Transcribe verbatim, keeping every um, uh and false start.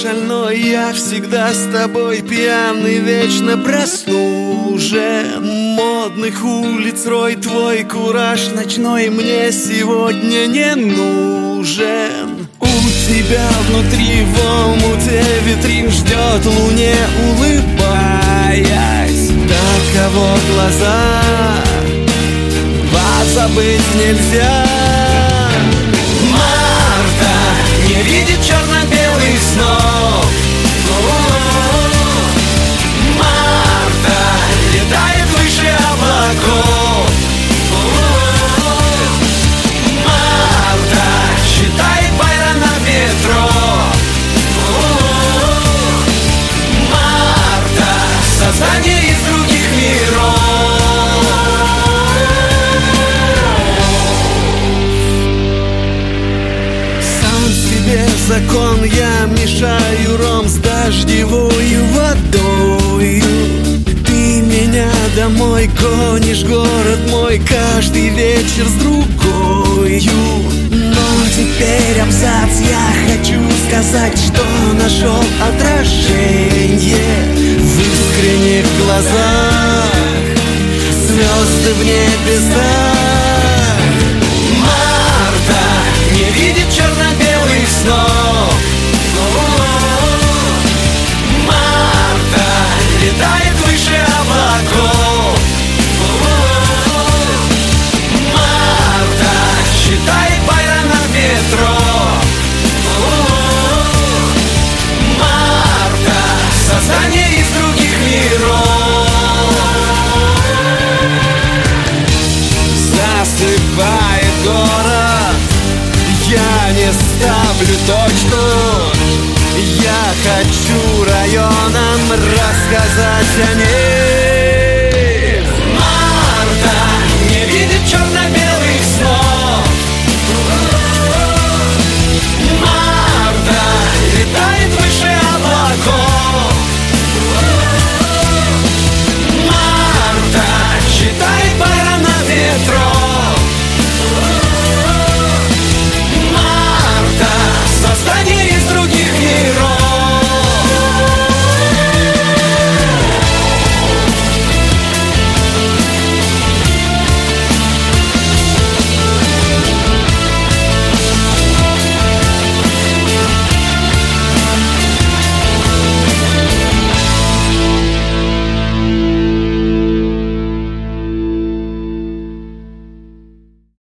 шальной, я всегда с тобой пьяный, вечно простужен. Модных улиц рой, твой кураж ночной мне сегодня не нужен. У тебя внутри в омуте витрин ждет луне, улыбаясь. Таково глаза, позабыть нельзя. Марта не видит черно-белых снов. Марта летает выше облаков. Марта считает байра на метро. Марта создание из других миров. Закон, я мешаю ром с дождевою водою. Ты меня домой гонишь, город мой, каждый вечер с другою. Но теперь абзац, я хочу сказать, что нашел отражение в искренних глазах, звезды в небесах. Марта не видит черно-белых снов. Марта летает выше облаков. Марта считает байра на метро. Марта создание из других миров. Засыпает город, я не ставлю точку. Я хочу районам рассказать о ней.